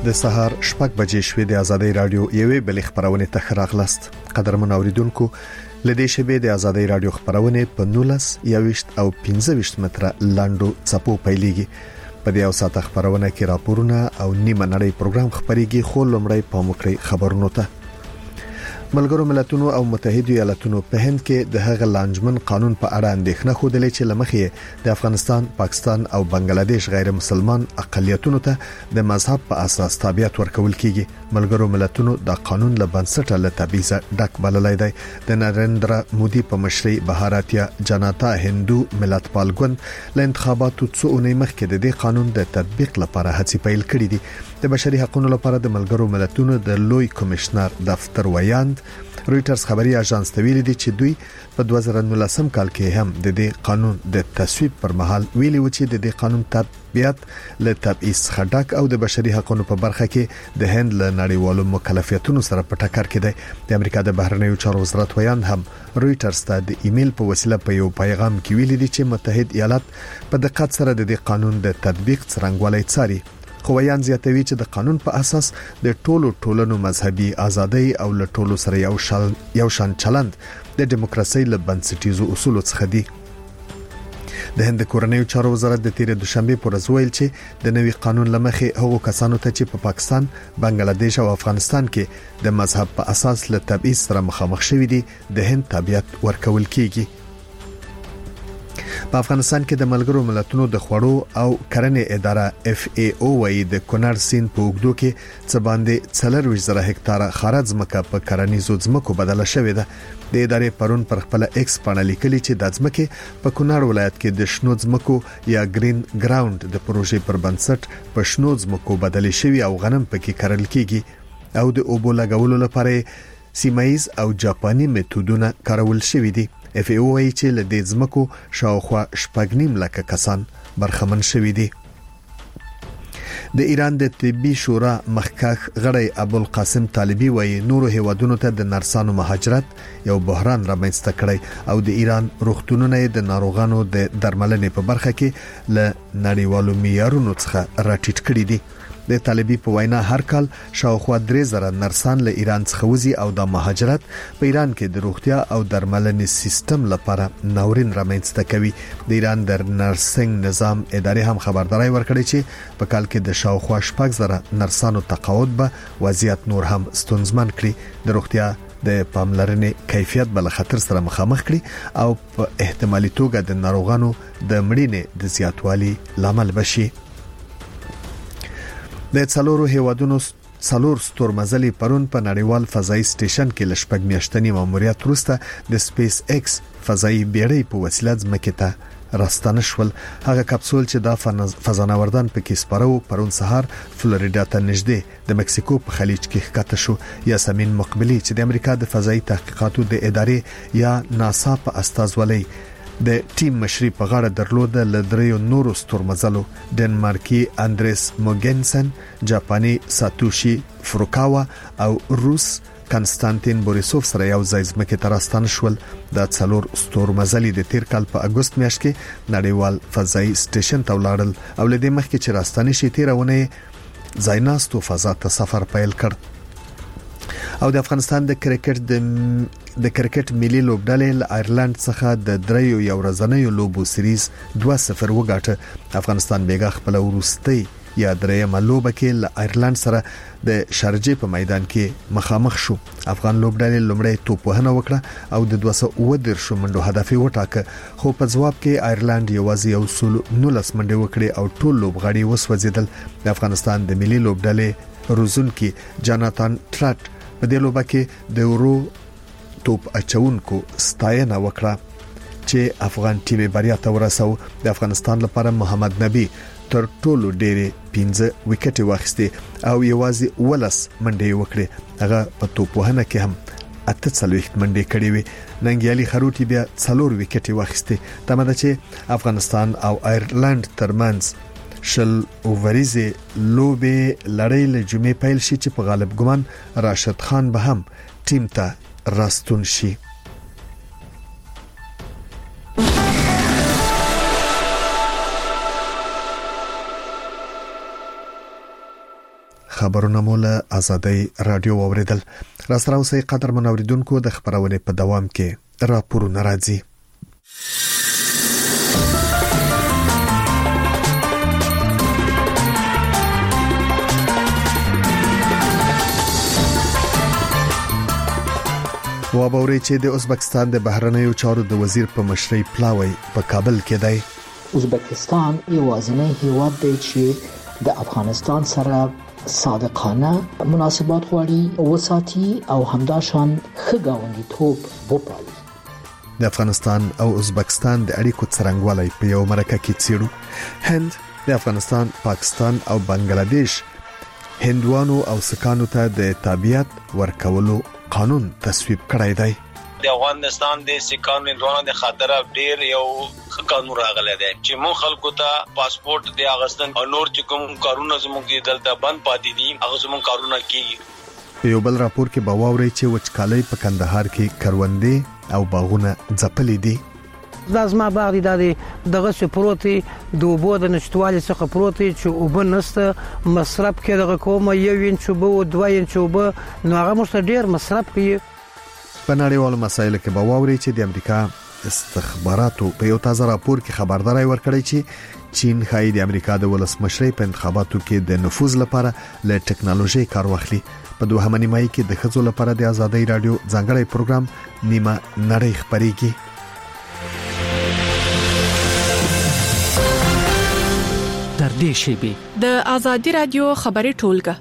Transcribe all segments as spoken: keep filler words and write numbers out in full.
د سهار شپږ بجې شوې د آزادۍ رادیو یوې بل خبرونه ته راغلاست. قدرمن اوریدونکو، لدې شبې د آزادۍ رادیو خبرونه په نولس یوشت او پنځه ویشت متره لاندو چپو پیلېږي. په دې او ساعت خبرونه کې راپورونه او نیمه نړۍ پروګرام خبريږي. خو لومړی په مکرې خبرونو ته. ملګرو ملتونو او متحده ایالاتونو په هند کې د هغه لانجمن قانون په اړه اندېښنه خوده چې لمخې د افغانستان، پاکستان او بنگلاديش غیر مسلمان اقلیتونو ته د مذهب په اساس تابعیت ورکول کیږي. ملګرو ملتونو د قانون له بنسټه له تبعیض ډک بللای دی. د نریندرا مودي په مشرۍ بهاراتیا جنتا هندو ملت پالګون له انتخاباتو څو اونۍ مخکې د دې قانون د تطبیق لپاره هڅې پیل کړې دي. د بشري حقوقو لپاره د ملګرو ملتونو د لوی کمشنر دفتر ویاند رويټرز خبري اژانس ته ویلي دي چې دوی په دوه زره نولسم کال کې هم د دې قانون د تصویب پر مهال ویلي و چې د دې قانون تطبیق له تبعیض خډک او د بشري حقوقو په برخه کې د هند له نړیوالو مکلفیتونو سره په ټکر کې دی. د امریکا د بهرنیو چارو وزارت ویاند هم رويټرز ته د ایمیل په وسیله په یو پیغام کې ویلي دي چې متحده ایالات په دقت سره د دې قانون د تطبیق څرنګوالي څاري. خو ویان زیاتوي چې د قانون په اساس د ټولو ټولنو مذهبي ازادۍ او له ټولو سره یو شان یو شان چلند د دیموکراسي له بنسټیزو اصولو څخه دی. د هند کورنیو چارو وزارت د تیر دوشنبه پر ورځ ویل چې د نوي قانون لمخې هغو کسانو ته چې په پا پاکستان، بنگلاديش او افغانستان کې د مذهب په اساس له تبعیض سره مخامخ شوي دي د هند تابعیت ورکول کیږي. په افغانستان کې د ملګرو ملتونو د خوړو او کرنې اداره اف ای او وايي د کونړ سیند په اوږدو کې څه باندې څلور زره هکتار خارج ځمکه په کرنیزو ځمکو بدله شوې ده. د ادارې پرون پر خپل ایکس باندې لیکلي چې د ځمکې په کونړ ولایت کې د شنو ځمکو یا گرین ګراوند د پروژې پر بنسټ په شنو ځمکو بدلې شوې او غنم پکې کرل کیږي او د اوبو لګولو لپاره سیمایز او جاپاني میتودونه کارول شوې دي. اف ای او وايي چې له دې ځمکو شاوخوا شپږنیم لکه کسان برخمن شوي دي. د ایران د طبي شورا مخکښ غړی ابوالقاسم طالبي وايي نورو هیوادونو ته د نرسانو مهاجرت یو بحران رامنځته کړی او د ایران روغتونونه د ناروغانو د درملنې په برخه کې له نړیوالو معیارونو څخه راټیټ کړي دي. د طالبي په وینا هر کال شاوخوا درې زره نرسان له ایران څخه وځي او د مهاجرت په ایران کې د روغتیا او درملنې سیستم لپاره ناورین رامنځته کوي. د ایران د نرسنګ نظام ادارې هم خبرداري ورکړې چې په کال کې د شاوخوا شپږ زره نرسانو تقاعد به وضعیت نور هم ستونزمن کړي. د روغتیا د پاملرنې کیفیت بل خطر سره مخامخ کړي او په احتمالي توګه د ناروغانو د مړینې د زیاتوالي لامل بشي. د څلورو هیوادونو څلور ستورمزلي پرون په نړیوال فضایي سټیشن کې لشپږ میاشتنی ماموریت وروسته د سپیس ایکس فضایي بیړۍ په وسیله ځمکې ته راستنه شول. هغه کپسول چې د فضانوردان په کې سپارو پرون سهار فلوریدا ته نږدې د مکسیکو په خلیج کې ښکته شو. یاسمین مقبلی چې د امریکا د فضایي تحقیقاتو د ادارې یا ناسا په استازولۍ د ټیم مشري په غاړه درلوده لدریو نورو ستورمزلو ډنمارکي اندریس موګنسن، جاپاني ساتوشي فروکاوا او روس کنستانتین بوریسوف سره یو ځای ځمکې ته راستانه شول. د څلور ستورمزلي د تیر کال په اگست میاشت کې نړیوال فضایي سټیشن ته ولاړل او لدې مخکې چې راستانه شي تیرونه ځایناستو فضا ته سفر پیل کړ. او د افغانستان د کرکټ د د کرکټ ملي لوبډلې له آیرلند څخه د دریو یو ورځنیو لوبو سریز دوه صفر وګاټه. افغانستان بیګه خپل ورستۍ یا درېمه لوبه کې له آیرلند سره د شارجې په میدان کې مخامخ شو. افغان لوبډلې لومړی توپوهنه وکړه او د دوه سوه اووه دیرش منډو هدف یې وټاکه، خو په ځواب کې آیرلند یوازې یو سل نولس منډې وکړې او ټول لوبغاړي وسوځیدل. د افغانستان د ملي لوبډلې روزونکي جاناتان ټراټ په دې لوبه کې د ورو توپ اچونکو ستاینه وکړه چې افغان ټیم بریا ته ورساو. د افغانستان لپاره محمد نبی تر ټولو ډېرې پنځه وکټې واخیستې او یوازې ولس منډې وکړې. هغه په توپوهنه کې هم اته څلوېښت منډې کړې وې. ننګیالي خروټي بیا څلور وکټې واخیستې. تمه ده چې افغانستان او آیرلند ترمنځ شل اووریزه لوبې لړۍ له جمعې پیل شي چې په غالب ګمان راشد خان به هم ټیم ته راستون شي. خبرونه مولا آزادۍ رادیو اوریدل. راستراو سي قدر منوریدونکو د خبرونه په دوام کې راپورونه راځي. وابوري چې د ازبکستان د بهرنیو چارو د وزیر په مشرۍ پلاوی په کابل کې دی. ازبکستان یوازینی هیواد دی چې د افغانستان سره صادقانه مناسبات غواړي وساتي او همداشان ښه ګاونډیتوب وپالي. د افغانستان او ازبکستان د اړیکو څرنګوالی په یو مرکه کې څیړو. هند د افغانستان، پاکستان او بنگلاديش هندوانو او سکانو ته د تابعیت ورکولو قانون تصویب کړی دی. د افغانستان د سکانو هندوانو د خاطر ډیر یو قانون راغلی دی چې مون خلکو ته پاسپورت د اغستن او نور چې کوم کارونه زموږ دلته بند پاتې دي هغه زموږ کارونه کیږي. په یو بل راپور کې باوري چې وچکالۍ په کندهار کې کروندې او باغونه ځپلې دي. دا زما باغ دی د دغه سپروتي د وبو د نشټوالي څخه پروتي چې وبنسته مصرف کې دغه کومه یو انچ وبو او دوه انچ وبو نو هغه مست ډیر مصرف کوي. په نړیوالو مسایلو کې باوري چې د امریکا استخباراتو په یو تازه راپور کې خبرداري ورکړی چې چین خای د امریکا د ولسمشرۍ په انتخاباتو کې د نفوذ لپاره له ټکنالوژي کار واخلي. په دوه نیمایي کې د خځو لپاره د آزادۍ رادیو ځانګړی پروګرام نیمه نړۍ خبريږي. در دې شیبي د آزادۍ رادیو خبري ټولګه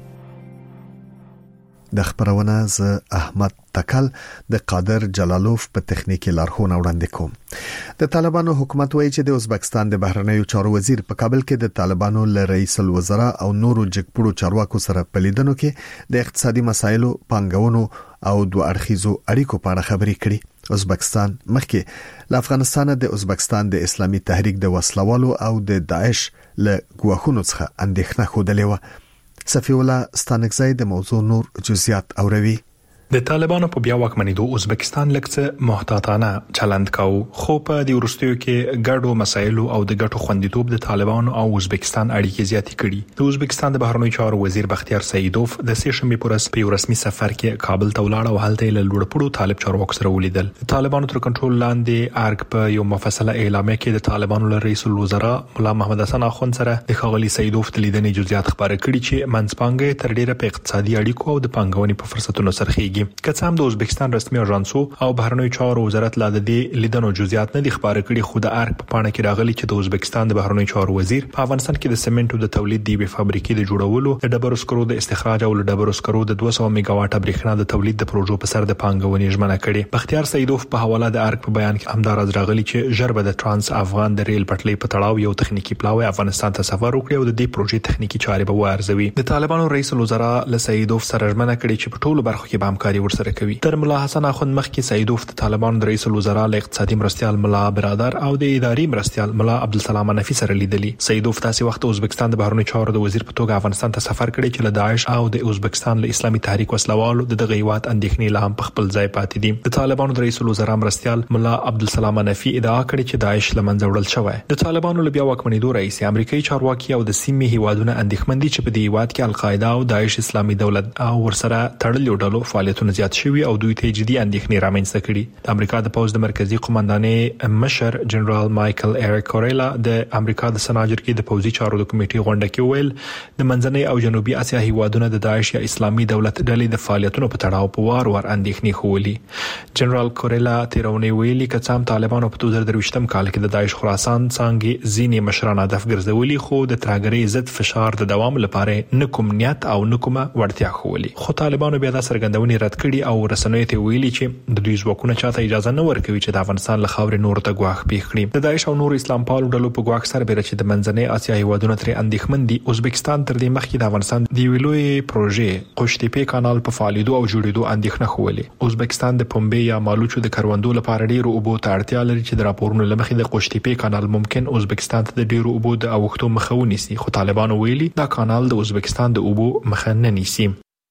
د خبرونه ز احمد تکل د قادر جلالوف په تخنیکی لارښوونه وړاندې کوم. د طالبانو حکومت وایي چې د ازبکستان د بهرنیو چارو وزیر په کابل کې د طالبانو له رئیس الوزرا او نورو جګپړو چارواکو سره په لیدنو کې د اقتصادي مسایلو، پانګونو او دوه اړخیزو اړیکو په اړه خبرې کړې. ازبکستان مخکې له افغانستان د ازبکستان د اسلامي تحریک د وسلوالو او د داعش له ګواښونو څخه اندېښنه خوده لیوه. صفی الله ستانکزی د موضوع نور جزئیات اوروي. د طالبانو په بیا واکمنېدو ازبکستان لکه محتاطانه چلند کاو، خو په د ورستیو کې ګډو مسایلو او د ګټو خوندیتوب د طالبانو او ازبکستان اړیکې زیاتې کړي. د ازبکستان د بهرنیو چارو وزیر بختیار سیدوف د سه شنبه پر ورځ په رسمي سفر کې کابل ته ولاړ او هلته له لوړپوړو طالب چارواکو سره ولیدل. د طالبانو تر کنټرول لاندې ارګ په یو مفصله اعلامیه کې د طالبانو له رئیس الوزرا مولا محمد حسن اخوند سره د خغلی سیدوف د لیدنې جزئیات خبره کړي چې منځپانګه تر ډیره په اقتصادي اړیکو او د پانګونې په فرصتونو سره که څه هم د ازبکستان رسمي اژانسو او بهرنیو چارو وزارت لا د دې لیدنو جزئیات نه دي خبره کړي، خو د ارګ په پاڼه کې راغلي چې د ازبکستان د بهرنیو چارو وزیر په افغانستان کې د سیمنټو د تولید دی به فابریکې د جوړولو، د ډبرو سکرو د استخراج او د ډبرو سکرو د دوه سوه میگا واټه برېښنا د تولید د پروژو په سر د پانګونې ژمنه کړي. بختیار سیدوف په حواله د ارګ په بیان کې همدار راغلي چې ژربه د ترانس افغان د ریل پټلۍ په تړاو یو تخنیکی پلاوی افغانستان ته سفر وکړي او د دې پروژې تخنیکی چارې به وارزوي. د طالبانو رئیس الوزرا له سیدوف سره ژمنه کړي چې په ټولو برخو کې به همکاري ورسره کوي. تر مولا حسن اخوند مخکې سیدوف د طالبانو د رئیس الوزرا له اقتصادي مرستيال مولا برادر او د اداري مرستيال مولا عبدالسلام حنفي سره لیدلی. سیدوف تاسو وخت ازبکستان د بهرنیو چارو د وزیر په توګه افغانستان ته سفر کړی چې له داعش او د ازبکستان له اسلامي تحریک وسلوالو د دغه هیواد اندېښنې لا هم په خپل ځای پاتې دي. د طالبانو د رئیس الوزرا مرستيال مولا عبدالسلام حنفي ادعا کړې چې داعش لمنځه وړل شوی. د طالبانو له بیا واکمنېدو رئیس امریکایي چارواکي او د سیمې هیوادونو اندېښمن دي چې په دې هیواد کې القاعده او داعش اسلامي دولت او ورسره تړلې ډلو فعالیتونه زیات شوي او دوی ته جدي اندېښنې رامنځته کړي. د امریکا د پوز د مرکزی قومندانې مشر جنرال مایکل ایریک کوريلا د امریکا د سناجر کې د پوزي چارو د کمیټې غونډه کې ویل د منځنۍ او جنوبي اسیا هیوادونو د داعش یا اسلامي دولت ډلې د فعالیتونو په تړاو په وار وار اندېښنې خولي. جنرال کوريلا تیرونی ویلي چې څام طالبانو په دوه زره درویشتم کال کې د داعش خراسان څنګه ځینې مشران هدف ګرځولي، خو د ترهګرۍ ضد فشار د دوام لپاره نه کوم نیت او نه کومه وړتیا خولي. خو طالبانو بیا د سرګندونې رد کړي او رسنیو ته ویلي چې د دوی ځواکونه چاته اجازه نه ورکوي چې د افغانستان له خاورې نور ته ګواښ پیښ کړي. د داعش او نور اسلام پالو ډلو په ګواښ سره بیره چې د منځنۍ اسیا هیوادونو ترې اندېښمن دي. ازبکستان تر دې مخکې د افغانستان د ویلوي پروژې قوشتېپې کانال په فعالیدو او جوړېدو اندېښنه خوولې. ازبکستان د پنبې یا مالوچو د کروندو لپاره ډېرو اوبو ته اړتیا لري چې د راپورونو له مخې د قوشتېپې کانال ممکن ازبکستان ته د ډېرو اوبو د اوښتو مخه ونیسي، خو طالبانو ویلي دا کانال د ازبکستان د اوبو مخه نه نیسي.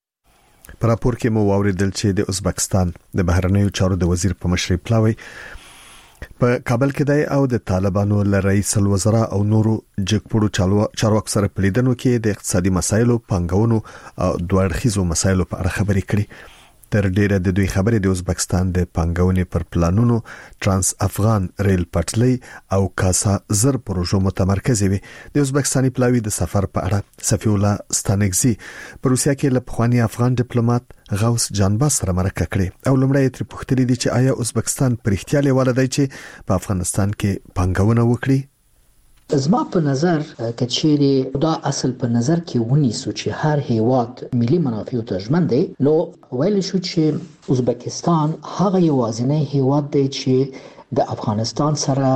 په راپور کې مو واوریدل چې د ازبکستان د بهرنیو چارو د وزیر په مشرۍ پلاوی په کابل کې د او د طالبانو ل رئیس الوزرا او نورو جګپړو چارواکو سره په لیدنو کې د اقتصادي مسایلو پنګونو او دوه اړخیزو مسایلو په اړه خبرې کړې. تر ډیره د دوی خبرې د ازبکستان د پنګونې پر پلانونو، ترانس افغان ریل پټلۍ او کاسا زر پروژو متمرکز وي. د ازبکستاني پلاوی د سفر په اړه صفی الله ستانکزي په روسیا کې له پخوانی افغان ډیپلوماټ غوث جانباز سره مرکه کړې او لمړی تر پوښتنې دي چې آیا ازبکستان پر احتیال ولدی چې په افغانستان کې پنګونه وکړي. زما په نظر کچېری دا اصل په نظر کې ونیسو چې هر هیواد ملي منافع ته ژمن دی، نو ویل شو چې ازبکستان هغه یوازینی هیواد دی چې د افغانستان سره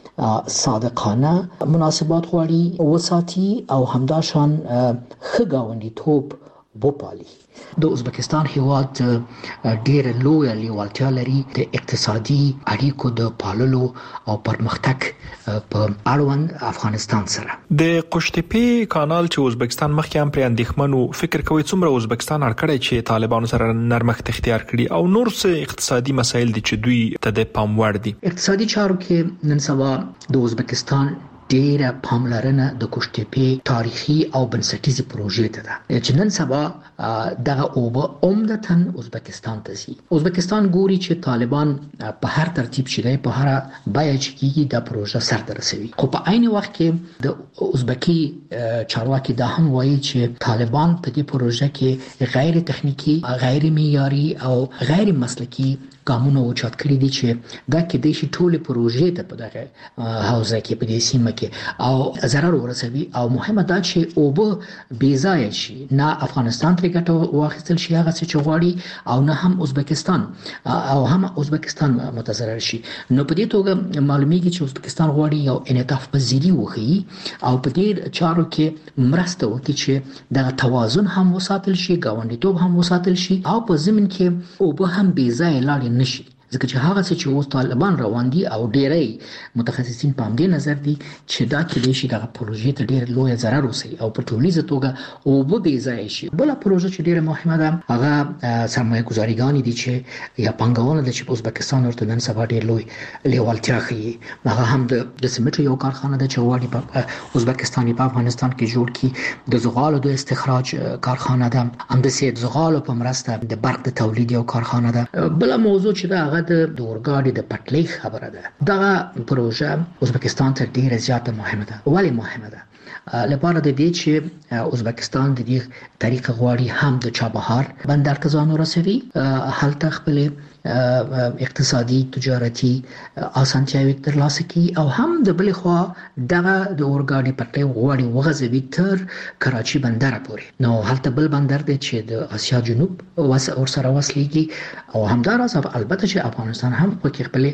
صادقانه مناسبات غواړي وساتي او همداشان ښه ګاونډیتوب وپالي. د ازبکستان هیواد ډېر لوی لیوالتیا لري د اقتصادي اړیکو د پاللو او پرمختګ په اړوند افغانستان سره. د قشتېپې کانال چې ازبکستان مخکې هم پر اندېښمنو، فکر کوي څومره ازبکستان اړکړی چې طالبانو سره نرمښت اختیار کړي او نور څه اقتصادي مسایل دي چې دوی ته د پام وړ دي؟ اقتصادي چارو کې نن سبا د ازبکستان ډیره پاملرنه د قشتېپې تاریخي او بنسټیزه پروژې ته ده چې نن سبا دغه اوبه عمدتاً ازبکستان ته ځي. ازبکستان ګوري چې طالبان په هر ترتیب چې دی په هر بیا چې کیږي د پروژه سر ته رسوي، خو په عین وخت کې د ازبکی چارواکي دا هم وایي چې طالبان په دې پروژه کې غیر تخنیکی، غیر معیاري او غیر مسلکي ګامونه اوچت کړی دي چې دا کې د شي ټوله پروژې ته په دغه حوزه کې په دې سیمه کې او ضرر ورسوي. او مهمه دا چې اوبه بې ځایه شي، نه افغانستان ترې ګټه واخیستل شي هغه څه چې غواړي او نه هم ازبکستان او هم ازبکستان متضرر شي. نو په دې توګه معلومیږي چې ازبکستان غواړي یو انعطاف پذیری وکړي او په دې چارو کې مرسته وکړي چې دغه توازن هم وساتل شي، ګاونډیتوب هم وساتل شي او په ضمن کې اوبه هم بې ځایه لاړې نشي. ځکه چې هغه څه چې اوس طالبان روان دي او ډېری متخصصین په همدې نظر دي چې دا کېدای شي دغه پروژې ته ډېر لوی ضرر ورسوي او په ټولیزه توګه اوبه بې ځایه شي. بله پروژه چې ډېره مهمه ده هغه سرمایه ګذاریګانې دي چې یا پانګونه ده چې په ازبکستان ورته نن سبا ډېر لوی لیوالتیا ښیي. هغه هم د سمنټو یو کارخانه ده چې غواړي په ازبکستان په افغانستان کې جوړ کړي. د زغالو د استخراج کارخانه ده، همداسې د زغالو په مرسته د برق د تولید یو کارخانه ده. بله موضوع چې ده هغه د اورګاډي د پټلۍ خبره ده. دغه پروژه ازبکستان ته ډیره زیاته مهمه ده. ولی مهمه ده؟ لپاره د دې چې ازبکستان د دې طریقه غواړي هم د چابهار بندر ته ځان ورسوي، هلته خپل اقتصادي تجارتي اسانتیاوي ترلاسه کړي او هم د بل خوا دغه د اورګاډي پټلۍ غواړي وغځوي تر کراچي بندر پورې. نو هلته بل بندر دی چې د اسیا جنوب ورسره وصلېږي او همداراز البته چې افغانستان هم پکې خپل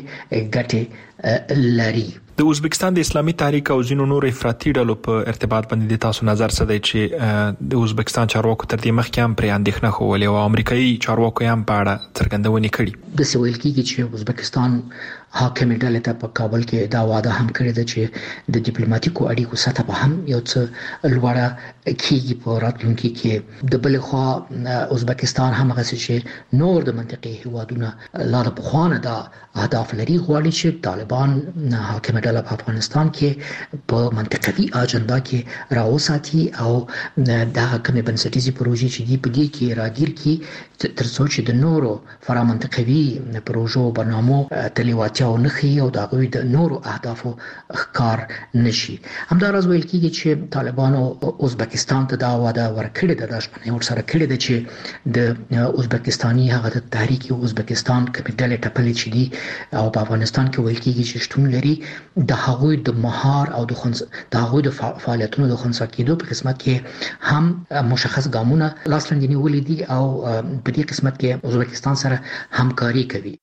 ګټې لري. د ازبکستان د اسلامي تحریک او ځینو نور افراطي ډلو په ارتباط باندې د تاسو نظر څه دی چې د ازبکستان چارواکو تر دې مخکې هم پرې اندېښنه ښودلې او امریکایي چارواکو هم په اړه څرګندونې کړي؟ د سویل کېږي چې ازبکستان حاکمې ډلې ته په کابل کې دا وعده هم کړې ده چې د ډیپلوماټیکو اړیکو سطح به هم یو څه لوړه کېږي په راتلونکي کې. د بل خوا ازبکستان هم هغه چې نور د منطقې هیوادونه لا د پخوانه دا اهداف لري، غواړي چې طالبان حاکمه ډله په افغانستان کې په منطقوي اجنډا کې راوساتي او دا کومې بنسټیزې پروژې چې دي په دې کې راګیر کړي تر څو چې د نورو فرامنطقوي پروژو برنامو تلیواتیا او نخي او د غوي د نورو اهدافو ښکار نشي. همداراز ویل کېږي چې طالبانو ازبکستان ته دا وعده ورکړې ده، د ژمنې ورسره کړې ده چې د ازبکستاني هغه د تحریک ازبکستان کپیټل ټپلې چې دي او په افغانستان کې ویل کېږي چې شتون لري د هغوی د مهار او د خنث د هغوی د فعالیتونو د خنثی کېدو په قسمت کې هم مشخص ګامونه لاس لاندې نیولې دي او په دې قسمت کې ازبکستان سره همکاري کوي.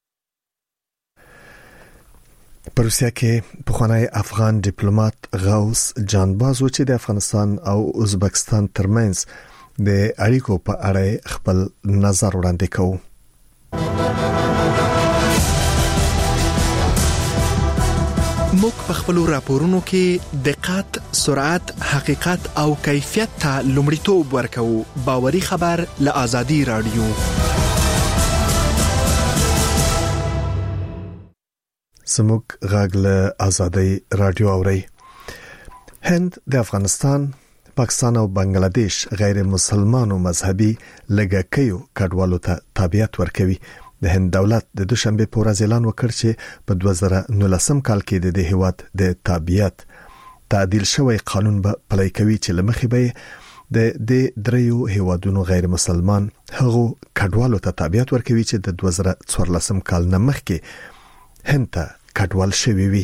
په روسیا کې پخوانی افغان ډیپلوماټ غوث جانباز چې د افغانستان او ازبکستان ترمنځ د اړیکو په اړه خپل نظر وړاندې کوي. موږ په خپل راپورونو کې دقت، سرعت، حقیقت او کیفیت ته لومړیتوب ورکوو. باوري خبر له آزادي رادیو. سموک غاغله آزادی رادیو اوري. هند د افغانستان، پاکستان او بنگلاديش غیر مسلمانو مذهبي لګکیو کډوالو ته تابعیت ورکوي. د هند دولت د دوشنبه په ورځ اعلان وکړ چې په دوه زره نولسم کال کې د دې هیواد د تابعیت تعدیل شوی قانون به پلی کوي چې لمخې به د دې دریو هیوادونو غیر مسلمان هغو کډوالو ته تابعیت ورکوي چې د دوه زره څوارلسم کال نه مخکې هند ته کډوال شوي وي.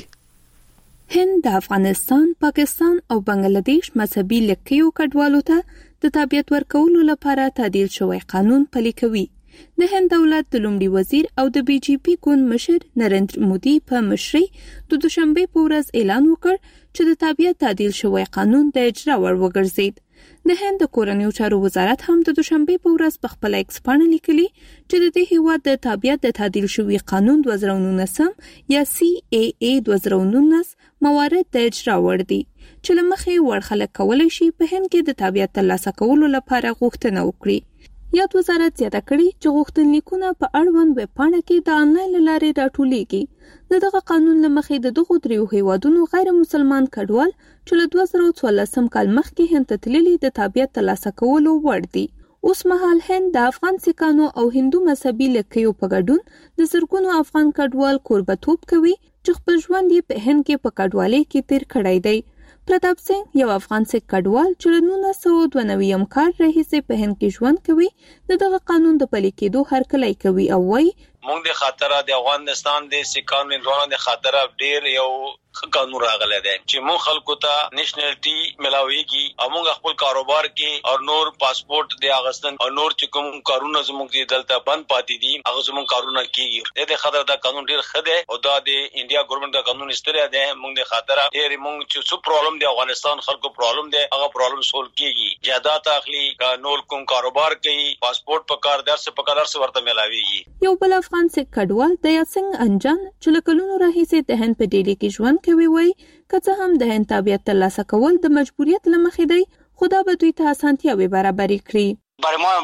هند د افغانستان، پاکستان او بنگلاديش مذهبي لکیو کډوالو ته د تابعیت ورکولو لپاره تعدیل شوی قانون پلی کوي. د هند دولت د لومړي وزیر او د بي جي پي ګوند مشر نریندر مودي په مشرۍ د دوشنبه په ورځ اعلان وکړ چې د تابعیت تعدیل شوی قانون د اجرا وړ وګرځید. د هند د کورنیو چارو وزارت هم د دوشنبه په ورځ په خپل ایکس باندې لیکلي چې د دې هیواد د تابعیت د تعدیل شوی قانون دوه زره نولسم یا سی ای ای دوه زره نولس موارد د اجرا وړ دي چې لمخې وړ خلک کولای شي په هند کې د تابعیت ترلاسه کولو لپاره غوښتنه وکړي. یاد وزارت زیاته کړي چې غوښتنلیکونه په اړوند ویب پاڼه کې د انلاین لارې راټولیږي. دغه قانون لمخې د دغو دریو هیوادونو غیر مسلمان کډوال چې له دوه زره څوارلسم کال مخکې هند ته تللي د تابعیت ترلاسه کولو وړ دي. اوس مهال هند د افغان سیکانو او هندو مذهبي لکیو په ګډون د زرګونو افغان کډوال کوربتوب کوي چې خپل ژوند یې په هند کې په کډوالۍ کې تیر کړی دی. پرتاپ سنگ یو افغان سیک کډوال چې له نولس سوه دوه نوي کال راهیسې په هند کې ژوند کوي د دغه قانون د پلي کېدو هرکلی کوي او وایي مونږ د خاطره د افغانستان د سیکانو روانه د خاطره ډیر یو قانون راغلی دی چې مون خلکو ته نېشنلټي ملاويږي او مونږ خپل کاروبار کې او نور پاسپورت د اغستن او نور چې کوم کارونه زموږ د دلته بند پاتې دي هغه زموږ کارونه کیږي. د خاطر دا قانون ډیر ښه دی او دا د انډیا ګورنمنت دا قانون استری دی. مونږ د خاطره ډیر مونږ چې څو پرابلم دی افغانستان خلکو پرابلم دی هغه پرابلم سول کیږي. جادات اخلي نور کوم کاروبار کوي پاسپورت په کار درس په کار درس ورته ملاويږي. یو بل افغان سیک کډوال د یاسنګ انجان چې له کلونو راهیسې د هند په ډیلی کې ژوند کوي وایي که څه هم د هند تابعیت ترلاسه کول د مجبوریت له مخې دی خو دا به دوی ته اسانتیاوې برابرې کړي. برای ما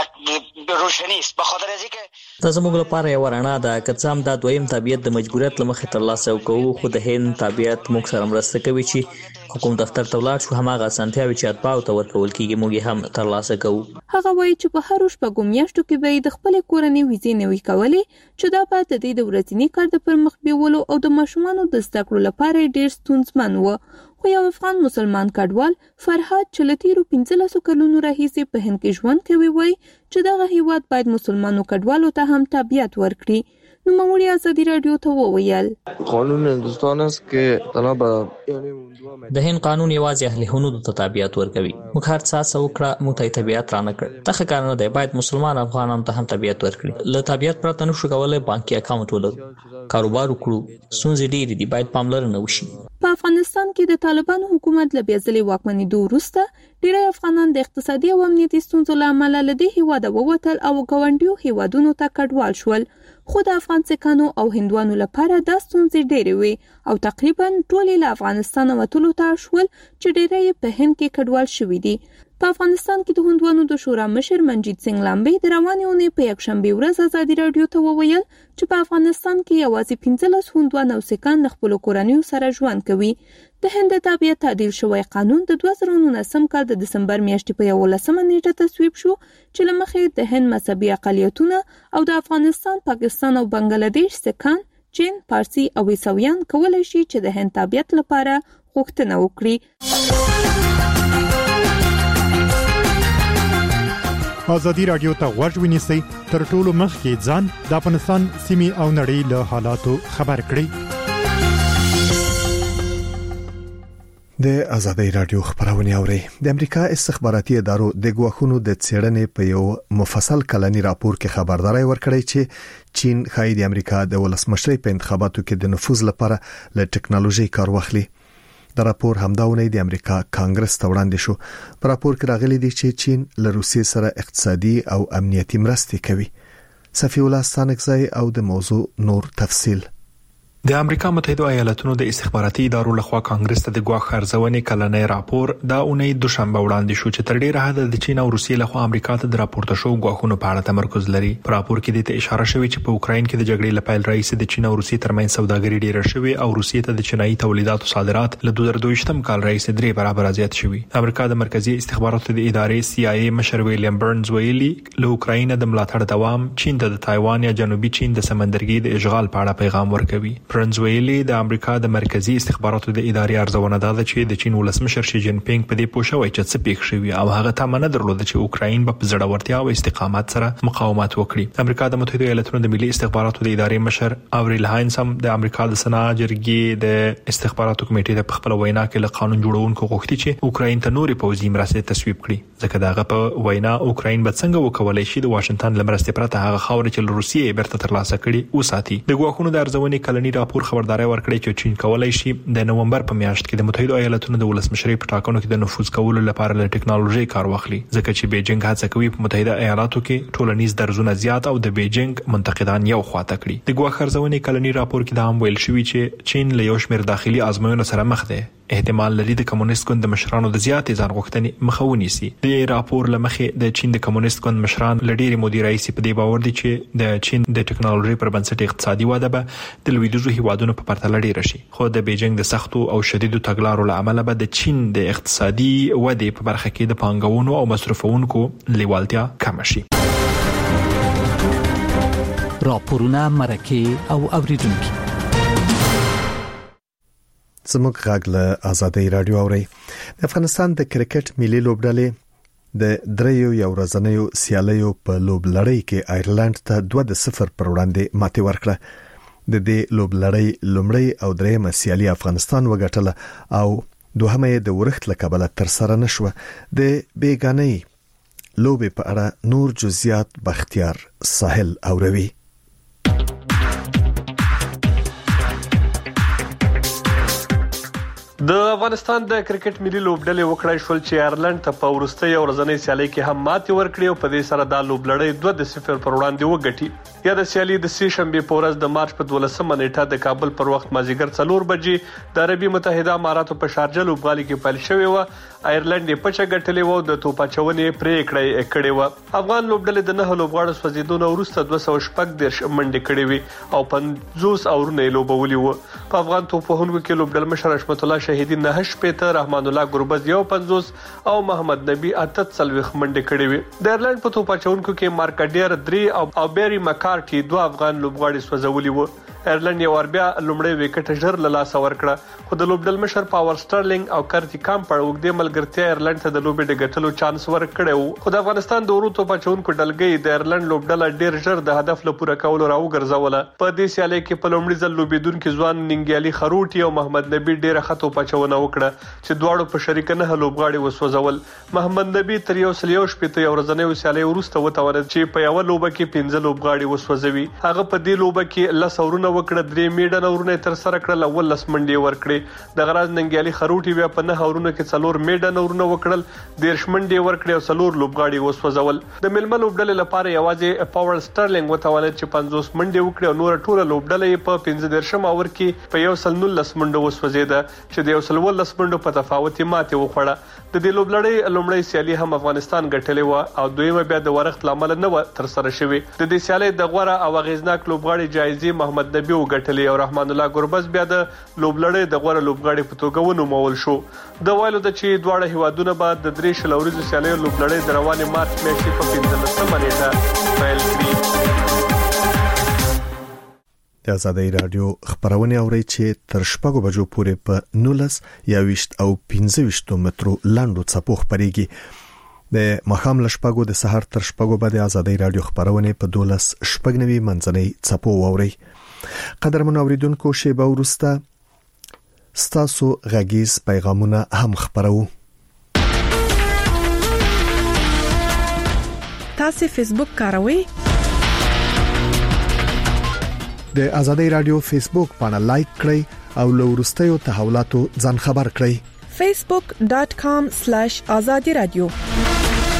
یک روشنی است به خاطر از اینکه دا زموږ لپاره یو رڼا ده. که څه هم دا دویم تابعیت د مجبوریت له مخې ترلاسه کوو خو د هند تابعیت موږ سره مرسته کوي چې حکومت دفتر ته ولاړ شو هماغه اسانتیاوې چې اتباعو ته ورکول کېږي موږ یې هم ترلاسه کوو. هغه وایي چې په هرو شپږو میاشتو کې به یې د خپلې کورنۍ ویزې نوي کولې چې دا به د دې د ورځني کار د پرمخ بیولو او د ماشومانو د زده کړو لپاره ډېر ستونزمن و. خو یو افغان مسلمان کډوال فرهاد چې له تیرو پنځلسو کلونو راهیسې په هند کې ژوند کوي وایي چې دغه هیواد باید مسلمانو کډوالو ته هم تابعیت ورکړي. نوموړي ازادي رادیو ته وویل قانون هندوستان است که طلب د هند قانون یوازې اهل هنود ته تابعیت ورکوي. موږ هر څه څه وکړه موږ ته تابعیت رانه کړ. دغه کار نه دی باید مسلمان افغانان ته هم تابعیت ورکړي. له تابعیت پرته نشو کولای بانکي اکاونټ ولرو کاروبار وکړو. ستونزې ډېرې دي باید پاملرنه وشي. په افغانستان کې د طالبانو حکومت له بیا ځلې واکمنېدو وروسته ډېری افغانان د اقتصادي او امنیتي ستونزو له امله له دې هیواده ووتل او ګاونډیو هیوادونو ته کډوال شول. خو د افغان سیکانو او هندوانو لپاره دا ستونزې ډېرې وي او تقریبا ټولې له افغانستانه وتلو ته شول چې ډېری په هند کې کډوال شوي دي. په افغانستان کې د هندوانو د شورا مشر منجیت سنگ لامبې د روانې اونۍ په یکشنبې ورځ ازادي رادیو ته وویل چې په افغانستان کې یوازې پنځلس هندوان او سیکان له خپلو کورنیو سره ژوند کوي. د هند د تابعیت تعدیل شوی قانون د دوه زره نولسم کال د دسمبر میاشتې په یولسمه نیټه تصویب شو چې له مخې د هند مذهبي اقلیتونه او د افغانستان، پاکستان او بنگلاديش سیکان، چین، پارسي او عیسویان کولای شي چې د هند تابعیت لپاره غوښتنه وکړي. آزادی رادیو ته غوږ ونیسئ تر ټولو مخکې ځان د افغانستان سیمې او نړۍ له حالاتو خبر کړئ. د آزادی رادیو خبرونه اوري. د امریکا استخباراتي ادارو د ګواښونو د څېړنې په یو مفصل کلنی راپور کې خبرداري ورکړې چې چین خای د امریکا د ولسمشرۍ په انتخاباتو کې د نفوذ لپاره له ټکنالوژي کار واخلي. د راپور همداونه د امریکا کانګرس ته وړاندې شو. په راپور کې راغلي دي چې چین له روسیې سره اقتصادي او امنیتي مرستې کوي. صفی الله ستانکزی او د موضوع نور تفصیل. د امریکا متحده ایالاتونو د استخباراتي ادارو لخوا کانګرس ته د ګواښ ارزونې کلنۍ راپور د اونۍ دوشنبه وړاندې شو چې تر ډیره حد د چین او روسیې لخوا امریکا ته د راپورته شو ګواښونو په اړه تمرکز لري. په راپور کې د اشاره شوی چې په اوکراین کې د جګړې لپاره رئیس د چین او روسیې ترمنځ سوداګري ډیره شوې او روسیې ته د چینایي تولیداتو صادرات له دوه زره دوه ویشتم کال رئیس درې برابر زیات شوي. امریکا د مرکزی استخباراتو د ادارې سی آی ای مشر ویلیام برنز ویلي له اوکراین د ملاتړ دوام چین ته د تایوان یا جنوبي چین د سمندرګي د اشغال په اړه پیغام ورکوي. برنز ویلي د امریکا د مرکزی استخباراتو د ادارې ارزونه ده چې د چین ولسمشر شي جین پینګ په دې پوښوي چې څه پیښ شوی او هغه تمنه درلوده چې اوکراین په زړورتیا او استقامت سره مقاومت وکړي. امریکا د متحده ایالاتونو د ملي استخباراتو د ادارې مشر اوریل هاینز هم د امریکا د سنا جرګې د استخباراتو کمیټې د خپل وینا کې له قانون جوړونکو غوښتي چې اوکراین ته نوري پوځي مرستې تصویب کړي ځکه داغه په وینا اوکراین به څنګه وکولای شي د واشنگټن لمرستې پرته هغه خاور چې روسیې برته ترلاسه کړي وساتي. د ګواښونو د ارزونې کلنی راپور خبرداري ورکړي چې چین کولای شي د نومبر په میاشت کې د متحده ایالاتونو د ولسمشرۍ په ټاکنو کې د نفوذ کولو لپاره له ټکنالوژي کار واخلي ځکه چې بیجینګ هڅه کوي په متحده ایالاتو کې ټولنیز درزونه زیات او د بیجینګ منتقدان یو خواته کړي. د ګواښ ارزونې کلنی راپور کې دا هم ویل شوی چې چین له یو شمېر داخلي آزموینو سره مخ دی. احتمال لري د کمونیست ګوند مشرانو د زیاتې ځان غوښتنې مخه ونیسي. د راپور لمخې د چین د کمونیست ګوند مشران لډيري مودي رئیس په دې باور دي چې د چین د ټکنالوژي پر بنسټ اقتصادي وده به د لویدیځو هیوادونو په پرتله ډیره شي. خو د بیجینګ د سختو او شدیدو تګلارو له امله به د چین د اقتصادي ودې په برخه کې د پانګونو او مصرفونکو لیوالتیا کم شي. راپورونه مرکه او اوریدونکو زموږ غږ له آزادۍ رادیو اوري. د افغانستان د کرکټ ملي لوبډلې د دریو یو ورځنیو سیالیو په لوبلړۍ کې آیرلند ته دوه د صفر پر وړاندې ماتې ورکړه. د دې لوبلړۍ لومړی او دریمه سیالي افغانستان وګټله او دوهمه د ورښت لکبله تر سره نشوه. د بیګانۍ لوبې په اړه نور جزئیات بختیار ساحل اوروي. د افغانستان د کرکټ ملي لوبډلې وکړای شول چې آیرلند ته په ورستۍ او ورځنۍ سیالي کې هم ماتې ورکړي او په دې سره د لوبلړۍ دوه د صفر پر وړاندې وګټي. یا د سیالي د سې شنبه په ورځ د مارچ په دولسمه نیټه د کابل پر وخت مازیګر څلور بجې د عربي متحده اماراتو په شارجه لوبغالي کې پیل شوې و. آیرلند یې پچه ګټلې و د توپاچونې پرې کړې کړې و. افغان لوبډلې د نه لوبغاړو سوځیدونو وروسته دوه سوه شپږ دیرش منډې کړې وي او پنځوس اورونه لوبولي وو. په افغان توپوهونکو کې لوبډل مشر حشمت الله شهیدی نه شپته، رحمان الله ګربز یو پنځوس او محمد نبی اته څلويخ منډې کړې وي. د آیرلند په توپاچونکو کې مارکډیر درې او بیری مکارټي دوه افغان لوبغاړي سوځولي وو. آیرلند یو ور بیا لومړی وکټ ژر له لاس ورکړه خو د لوبډل مشر پاور سټرلینګ او کرتی کامپر وګړي ملګرتیا آیرلند ته د لوبې د ګټلو چانس ورکړو. خو د افغانستان د ورو توپاچونکو ډلګي د آیرلند لوبډل ډیر ژر د هدف لپاره کولو راو ګرځوله. په دې سیالي کې په لومړي ځل لوبیدونکو ځوان ننګیالي خروټي او محمد نبی ډیره خطو پچونه وکړه چې دواړو په شریک نه لوبغاړي وسوځول. محمد نبی تر یو سل یو شپته ورځنۍ سیالي ورسته وتاوله چې په یو لوبه کې پنځه لوبغاړي وسوځوي. هغه په دې لوبه کې لس اورونه وکړه، درې میډن اورونه تر سره کړل او لس منډي ورکړي. د غراز ننګیالي خروټي بیا په نه اورونه کې څلور میډن اورونه وکړل، دیرش منډي ورکړي او څلور لوبغاړي وسوځول. د ململ لوبډلې لپاره یوازې پاور سټرلینګ وتاوله چې پنځوس منډي وکړي او نور ټوله لوبډلې په پنځه دیرشم اور کې په یو سل نولس منډو وسوځیده چې د یو سل ولس منډو په تفاوت ماته وخوړه. د دې لوبلړۍ لومړی سیالي هم افغانستان ګټلې و او دویمه بیا د ورښت لامل نه و تر سره شوې. د دې سیالي د غوړه او غیزناک لوبغاړي جایزې محمد نبی وګټلې او رحمان الله ګربز بیا د لوبلړۍ د غوړه لوبغاړي په توګه ونومول شو. د وایلو د چې دواړه هیوادونه بعد د درې شل ورځې سیالي لوبلړۍ د روانې مارچ میاشتې په پنځلسمه نیټه پیل کړې. د آزادۍ رادیو خبرونه اوري چې تر شپږو بجو پورې په نولس یا ویشت او پنځه ویشت مترو لاندو څپو خبريږي. د مخام لشپږو د سحر تر شپږو بعد آزادۍ رادیو خبرونه په دولس شپږ نوي منځنۍ څپو اوري. قدرمن اوریدونکو شیبه ورسته ستاسو غږیز پیغامونه هم خبرو. تاسو فیسبوک کاروئ؟ د آزادۍ رادیو فیسبوک باندې لایک کړئ او له وروستیو تحولاتو ځان خبر کړئ. facebook dot com slash azadi radio.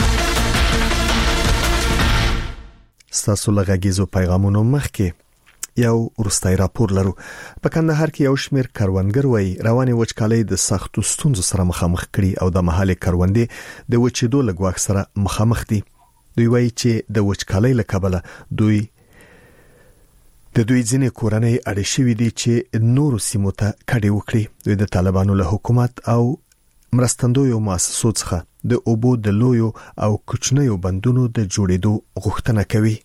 ستاسو لږیزو پیغامونو مخکې یو ورستای راپور لرو. په کندهار کې یو شمېر کروندګر وایي رواني وچکالۍ د سختو ستونزو سره مخامخ کړي او د محلي کروندې د وچېدو له ګواښ سره مخامخ دي. دوی وایي چې د وچکالۍ له کبله دوی د دوی ځینې کورنۍ اړې شوي دي چې نورو سیمو ته کډې وکړي. دوی د طالبانو له حکومت او مرستندویو مؤسسو څخه د اوبو د لویو او کوچنیو بندونو د جوړېدو غوښتنه کوي.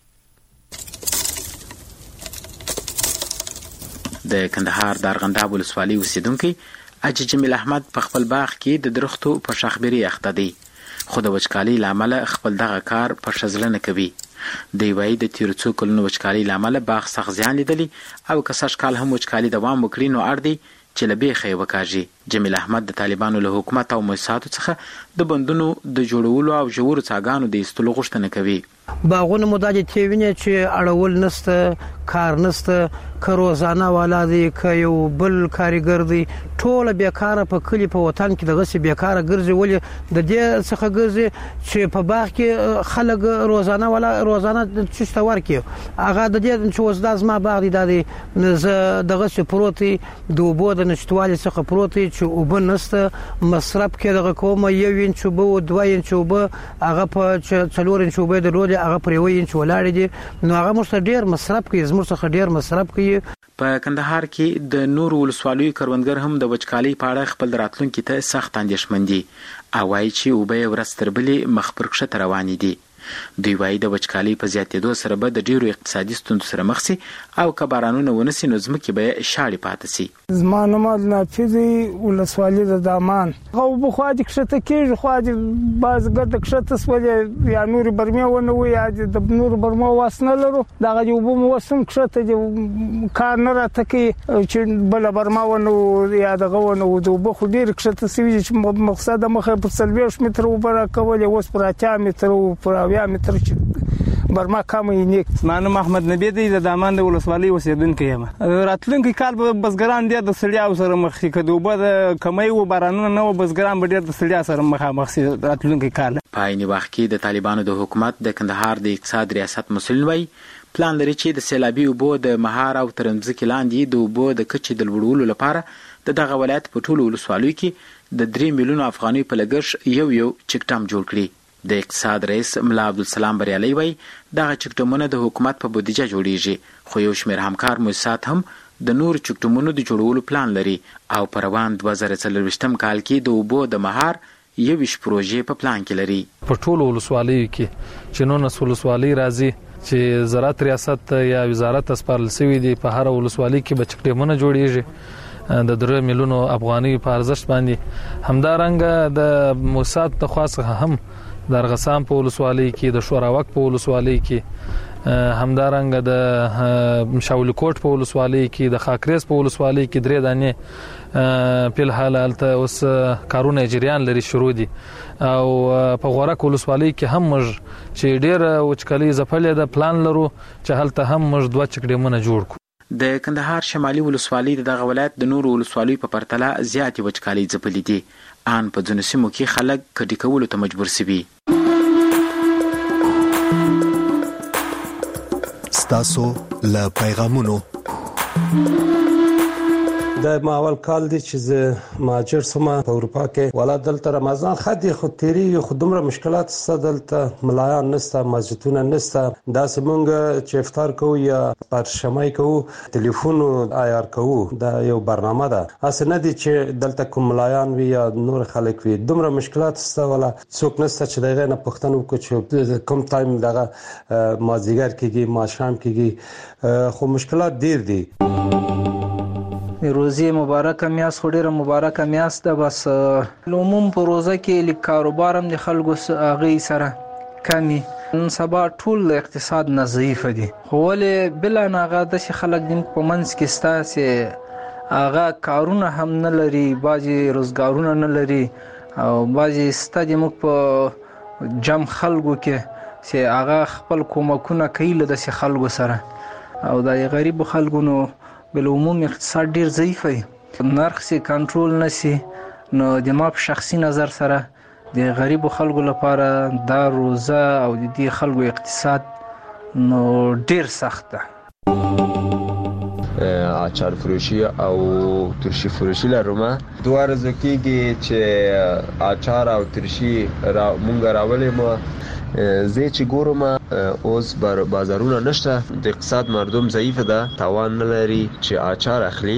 د کندهار د ارغنداب ولسوالۍ اوسیدونکي اجي جمیل احمد په خپل باغ کې د درختو په شاخبري اخته دی، خو د وچکالۍ لامل خپل دغه کار په شزله نه کوي. دی وایي د تیر څو کلونو وچکالۍ لامل باغ سخت زیان لیدلی او که سږ کال هم وچکالۍ دوام وکړي نو اړ دی چې له بیخه یې وکاږي. جمیل احمد د طالبانو له حکومت او مؤسساتو څخه د بندونو د جوړولو او ژورو څاګانو د ایستلو غوښتنه کوي. باغونه مداجه تیوینه چې اړول نسته، کار نسته، که روزانه والا دی، که یو بل کاریګر دی، ټول بیکاره په کلی په وطن کې دغه سي بیکاره ګرځي. ولې د دې څخه ګرځي چې په باغ کې خلک روزانه والا روزانه چشته ورکی هغه د دې چې وزدا زما باغ دی د دغه سي پروتي د وبو د نشټوالي څخه پروتي چې وب نسته مصرف کې دغه کومه یو انچ وب او دوه انچ وب هغه په څلور انچ وب د روډ هغه پر یو انچ ولاړ دي، نو هغه مست ډیر مصرف کوي، زموږ څخه ډیر مصرف کوي. په کندهار کې د نور ولسوالیو کروندګر هم د وچکالۍ په اړه خپل راتلونکي ته سخت اندېښمن دي او وایي چې اوبه ورځ تر بلې مخ پر کښته روانې دي. دوی وایي د وچکالۍ په زیاتېدو سره به د ډیرو اقتصادي ستونزو سره مخ سي او که بارانونه ونه سي نو ځمکې به شاړې پاتې سي. زما نوم نافذي ولسوالي د دامان او بخوا د کښته کېږي، خو د بازګر د کښته سولې یا نور برمه ونه وي یا د نور برمه واسنه لرو دغه یو بو موسم کښته د کار نه راته کوي چې بل برمه ونه یا دغه ونه د بخو ډیر کښته سوي چې مقصد مخه په څلوېښت متر وبره کول اوس پر اتیا متر او پر اویا متر چې برما کمې نیک. مانو محمد نبی دی د دامان د ولسوالۍ اوسیدونکی یم. راتلونکي کال به بزګران ډېر د ستړیا سره مخ شي، که د اوبه د کمۍ و بارانونه نه و بزګران به ډېر د ستړیا سره مخامخ شي راتلونکي کال. په عین وخت کې د طالبانو د حکومت د کندهار د اقتصاد ریاست مسؤل وایي پلان لري چې د سیلابي اوبو د مهار او تر ځمکې لاندې د اوبو د کچې د لوړولو لپاره د دغه ولایت په ټولو ولسوالیو کې د درې میلیونو افغانۍ په لګښت یو یو چک ډام جوړ کړي. د اقتصاد رئیس ملا عبدالسلام بریالي وایي دغه چک ډامونه د حکومت په بودیجه جوړیږي، خو یو شمېر همکار مؤسسات هم د نور چک ډامونو د جوړولو پلان لري او په روان دوه زره څلرویشتم کال کې د اوبو د مهار یویشت پروژې په پلان کې لري. په ټولو ولسوالیو کې چې نولس ولسوالۍ راځي چې زراعت ریاست یا وزارت سپارل شوی دی، په هر ولسوالۍ کې به چک ډامونه جوړیږي د درې میلیونو افغانۍ په ارزښت باندې. همدارنګه د موسسات د خاصه هم د ارغسان په ولسوالۍ کې، د شوراوک په ولسوالۍ کې، همدارنګه د مشاول کوټ په ولسوالۍ کې، د خاکریز په ولسوالۍ کې درې دانې په الحال الته اوس کارونه جریان لري شروع دي او په غورک ولسوالۍ کې هم موږ چې ډېر وچکالۍ ځپلې ده پلان لرو چې هلته هم موږ دوه چک ډامونه جوړ کړو. د کندهار شمالي ولسوالۍ د دغه ولایت د نورو ولسوالیو په پرتله زیاتې وچکالۍ ځپلې دي. ان په ځینو سیمو کې خلک کډې کولو ته مجبور سوي. ستاسو له پیغامونو د ماول کال دی چې زه مهاجر سم په اروپا کې ولا دلته رمضان خدي خو تیری خو دومره مشکلات ست دلته ملایان نسته، مسجدونه نسته، دا سمونګه چې افطار کوو یا پرشمای کوو ټلیفون آیار کوو دا یو برنامه ده. اس نه دي چې دلته کوم ملایان وي یا نور خلک وي، دومره مشکلات ست ولا څوک نسته چې دغه نه پښتنو کو چې کوم ټایم دغه مازیګر کېږي ما شام کېږي، خو مشکلات ډیر دي. روزي مبارکه میاس خو ډیره مبارکه میاس ده، بس عموم په روزه کې لیک کاروبار هم د خلکو هغه سره کمی نن سبا ټول اقتصاد نه ضعیف دي، خو ولې بلا ناغه د خلک دین په منځ کې ستاسو هغه کارونه هم نه لري، باجی روزګارونه نه لري او باجی ستاسو موږ په جام خلکو کې چې هغه خپل کومکونه کوي له د خلکو سره او د غریب خلکو نو بل عموم اقتصاد ډیر ضعیف دی، نرخ سي کنټرول نشي، نو د ما په شخصي نظر سره د غریب خلکو لپاره دا روزه او د دې خلکو اقتصاد نو ډیر سخت ده. اچار فروشي او ترشي فروشي لرمه دوه ورځې کېږي چې اچار او ترشي را مونږ راولې مو زه چې ګورم اوس بازارونه نشته، د اقتصاد مردم ضعیف ده، توان نه لري چې اچار اخلي.